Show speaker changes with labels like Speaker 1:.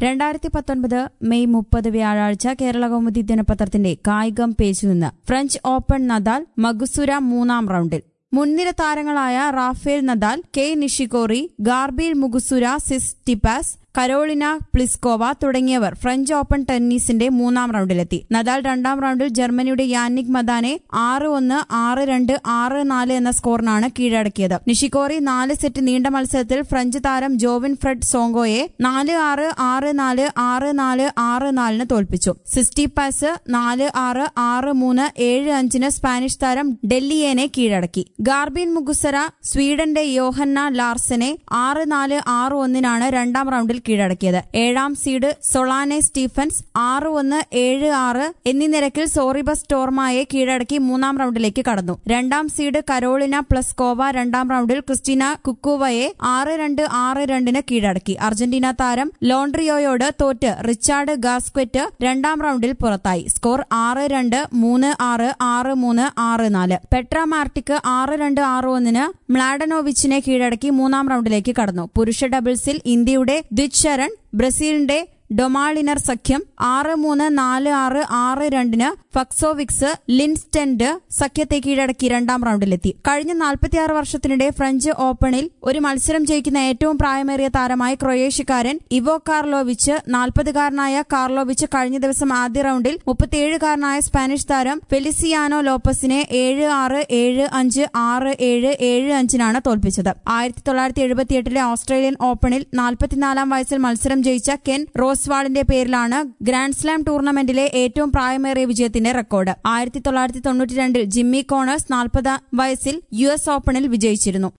Speaker 1: 2019 May 30 വ്യാഴാഴ്ച കേരളകൗമുദി ദിനപത്രത്തിന്റെ കായികം പേജിൽ നിന്ന് ഫ്രഞ്ച് ഓപ്പൺ നദാൽ മഗുസുര മൂന്നാം റൌണ്ടിൽ. മുൻനിര താരങ്ങളായ Rafael Nadal, Kei Nishikori, Garbine Muguruza, Tsitsipas, Karolina Pliskova തുടങ്ങിയവർ ഫ്രഞ്ച് ഓപ്പൺ ടെന്നീസിന്റെ മൂന്നാം റൌണ്ടിലെത്തി. നദാൽ രണ്ടാം റൌണ്ടിൽ ജർമ്മനിയുടെ യാനിക് മദാനെ 6-1, 6-2, 6-4 എന്ന സ്കോറിനാണ് കീഴടക്കിയത്. നിഷിക്കോറി 4 സെറ്റ് നീണ്ട മത്സരത്തിൽ ഫ്രഞ്ച് താരം ജോവിൻ ഫ്രെഡ് സോങ്കോയെ 4-6, 6-4, 6-4, 6-4 തോൽപ്പിച്ചു. സിറ്റ്സിപാസ് 4-6, 6-3, 7-5 സ്പാനിഷ് താരം ഡെല്ലിയേനെ കീഴടക്കി. ഗാർബിൻ മുഗുസര സ്വീഡന്റെ യോഹന്ന ലാർസനെ 6-4, 6-1 രണ്ടാം റൌണ്ടിൽ കീഴടക്കിയത്. 7ാം സീഡ് സൊളാനെ സ്റ്റീഫൻസ് 6-1, 7-6 എന്നീ നിരക്കിൽ സോറിബസ് ടോർമായെ കീഴടക്കി മൂന്നാം റൌണ്ടിലേക്ക് കടന്നു. 2ാം സീഡ് കരോളിന പ്ലിസ്കോവ രണ്ടാം റൌണ്ടിൽ ക്രിസ്റ്റീന കുക്കുവയെ 6-2, 6-2 കീഴടക്കി. അർജന്റീന താരം ലോൺഡ്രിയോയോട് തോറ്റ് റിച്ചാർഡ് ഗാസ്ക്വറ്റ് രണ്ടാം റൌണ്ടിൽ പുറത്തായി. സ്കോർ 6-2, 3-6, 6-3, 6-4. പെട്ര മാർട്ടിക്ക് 6-2, 6-1 മ്ലാഡനോവിച്ചിനെ കീഴടക്കി മൂന്നാം റൌണ്ടിലേക്ക് കടന്നു. പുരുഷ ഡബിൾസിൽ ഇന്ത്യയുടെ ദ്വിജ് ശരൺ ബ്രസീലിന്റെ ഡൊമാളിനർ സഖ്യം 6-3, 4-6, 6-2 ഫക്സോവിക്സ് ലിൻസ്റ്റെന്റ് സഖ്യത്തെ കീഴടക്കി രണ്ടാം റൌണ്ടിലെത്തി. കഴിഞ്ഞ 46 വർഷത്തിനിടെ ഫ്രഞ്ച് ഓപ്പണിൽ ഒരു മത്സരം ജയിക്കുന്ന ഏറ്റവും പ്രായമേറിയ താരമായി ക്രൊയേഷ്യക്കാരൻ ഇവോ കാർലോവിച്ച്. 40-കാരനായ കാർലോവിച്ച് കഴിഞ്ഞ ദിവസം ആദ്യ റൌണ്ടിൽ 37-കാരനായ സ്പാനിഷ് താരം ഫെലിസിയാനോ ലോപ്പസിനെ 7-6, 7-5, 6-7, 7-5 തോൽപ്പിച്ചത്. 1978 ഓസ്ട്രേലിയൻ ഓപ്പണിൽ 44-ാം വയസ്സിൽ മത്സരം ജയിച്ച കെൻ റോസ്വാളിന്റെ പേരിലാണ് ഗ്രാൻഡ്സ്ലാം ടൂർണമെന്റിലെ ഏറ്റവും പ്രായമേറിയ വിജയത്തിന്റെ റെക്കോർഡ്. 1992 ജിമ്മി കോണേഴ്സ് 40 വയസ്സിൽ US ഓപ്പണിൽ വിജയിച്ചിരുന്നു.